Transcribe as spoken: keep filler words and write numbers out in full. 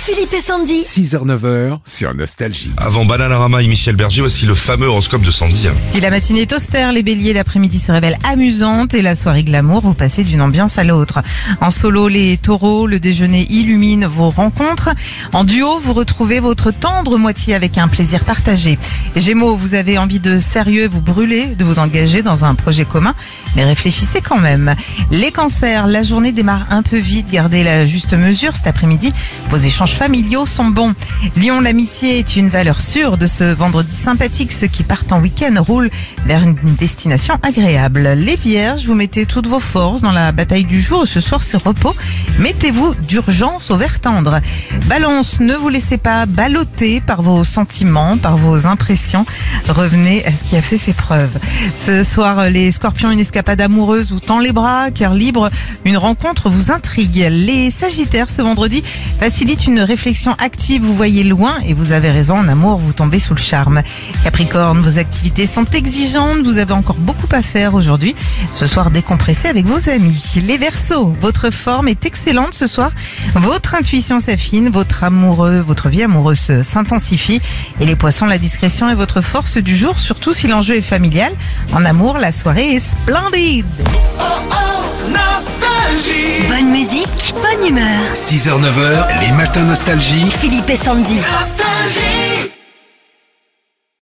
Philippe et Sandy. six heures neuf heures sur Nostalgie. Avant Bananarama et Michel Berger, voici le fameux horoscope de Sandy. Si la matinée est austère, les béliers, l'après-midi se révèle amusante et la soirée glamour, vous passez d'une ambiance à l'autre. En solo, les taureaux, le déjeuner illumine vos rencontres. En duo, vous retrouvez votre tendre moitié avec un plaisir partagé. Gémeaux, vous avez envie de sérieux, vous brûlez de vous engager dans un projet commun, mais réfléchissez quand même. Les cancers, la journée démarre un peu vite, gardez la juste mesure cet après-midi. Vos échanges familiaux sont bons. Lion, l'amitié est une valeur sûre de ce vendredi sympathique. Ceux qui partent en week-end roulent vers une destination agréable. Les vierges, vous mettez toutes vos forces dans la bataille du jour. Ce soir, c'est repos. Mettez-vous d'urgence au vert tendre. Balance, ne vous laissez pas balloter par vos sentiments, par vos impressions. Revenez à ce qui a fait ses preuves. Ce soir, les scorpions, une escapade amoureuse vous tend les bras. Cœur libre, une rencontre vous intrigue. Les sagittaires, ce vendredi, facilite une réflexion active, vous voyez loin et vous avez raison, en amour, vous tombez sous le charme. Capricorne, vos activités sont exigeantes, vous avez encore beaucoup à faire aujourd'hui. Ce soir, décompressez avec vos amis. Les Verseaux, votre forme est excellente ce soir, votre intuition s'affine, votre amoureux, votre vie amoureuse s'intensifie. Et les Poissons, la discrétion est votre force du jour, surtout si l'enjeu est familial. En amour, la soirée est splendide. Bonne musique, bonne humeur. six heures neuf heures, les matins Nostalgie. Philippe et Sandy. Nostalgie.